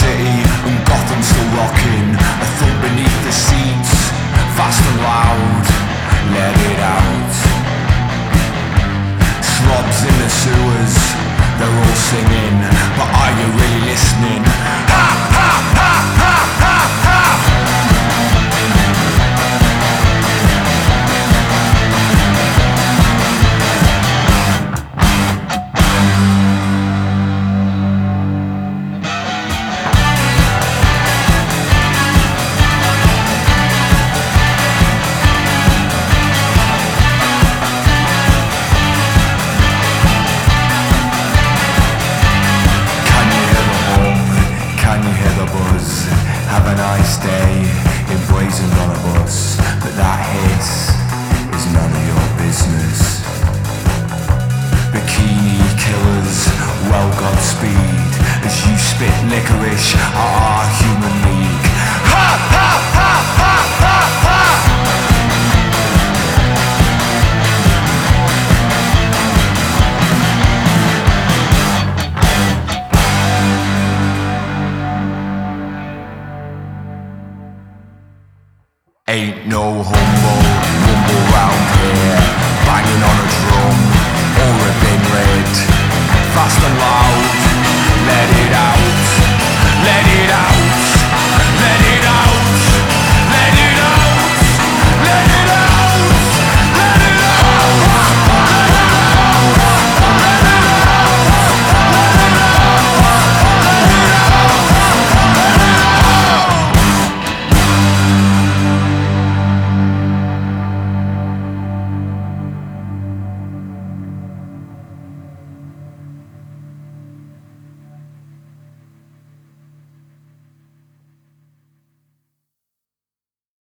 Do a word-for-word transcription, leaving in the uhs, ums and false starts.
city and Gotham still rocking. A thump beneath the seats, fast and loud, let it out. Slobs in the sewers, they're all singing, but are you really listening? Ha ha ha ha ha ha! Have a nice day, emblazoned on a bus, but that hiss is none of your business. Bikini killers, well Godspeed, as you spit licorice at our human league. Ha ha ha ha ha ha! Ain't no humble